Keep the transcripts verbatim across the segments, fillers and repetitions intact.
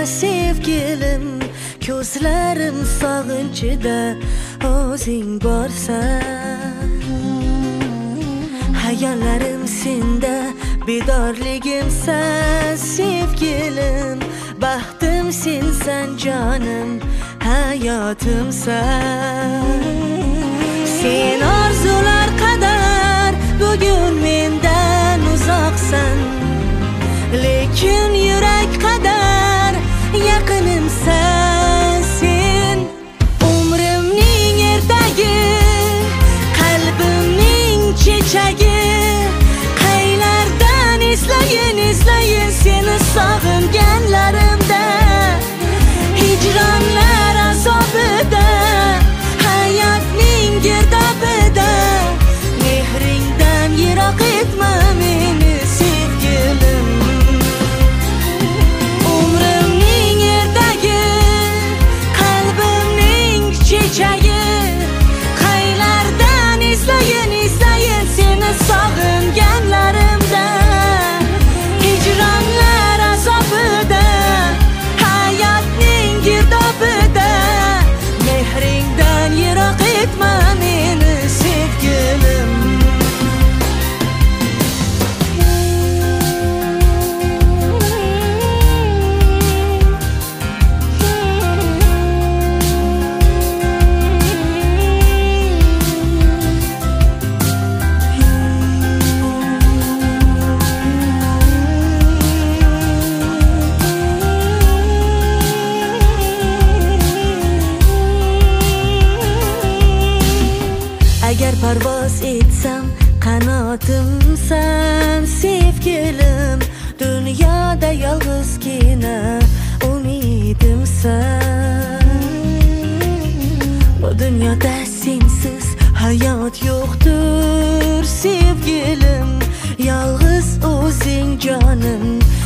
sevgilim, ko'zlarim sog'inchida o'zing borsan. Hayollarim senda, bedorligimsan sevgilim, baxtim sensan jonim, hayotimsan. Sen orzular qadar bugun mendan uzoqsan, lekin yurak qadar yaqinimsan. Sen umrimning ertagi, qalbimning chechagi, qaylardan eslayin eslayin seni sog'inganlarimda, hijronlar azobida, hayotning girdobida, mehringdan yiroq etma meni sevgilim. Umrimning ertagi, qalbimning chechagi, qaylardan eslayin eslayin seni sog'inganlarimda, hijronlar azobida, hayotning girdobida, mehringdan yiroq etma meni sevgilim. Agar parvoz etsam qanotimsan sevgilim, dunyoda yolg'izgina umidimsan. Bu dunyoda sensiz hayot yo'qdir sevgilim, yolg'iz o'zing jonim,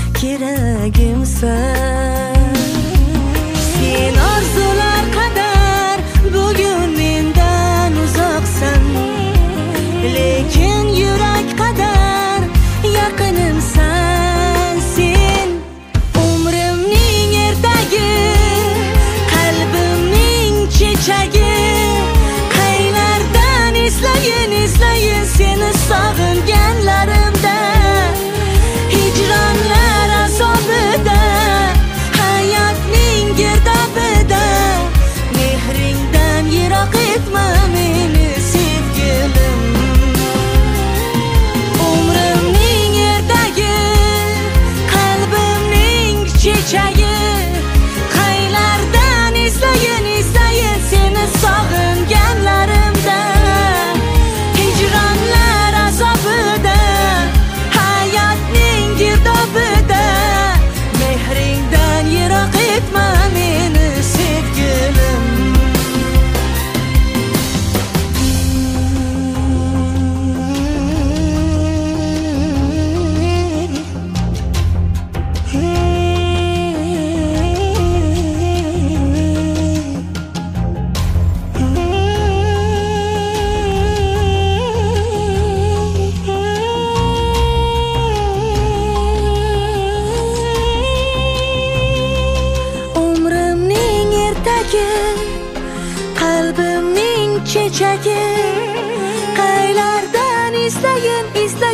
keragimsan. Sen orzular qadar bugun mendan uzoqsan, lekin yurak qadar yaqinimsan. Sen umrimning ertagi, qalbimning chechagi, qaylardan eslayin eslayin seni sog'inganlarimda, hijronlar azobida, hayotning girdobida, mehringdan yiroq etma meni sevgilim. Umrimning ertagi, qalbimning chechagi, qaylardan eslayin eslayin seni sog'inganlarimda, hijronlar azobida, hayotning girdobida, mehringdan yiroq etma meni sevgilim. Umrimning ertagi, qalbimning chechagi, qaylardan eslayin eslayin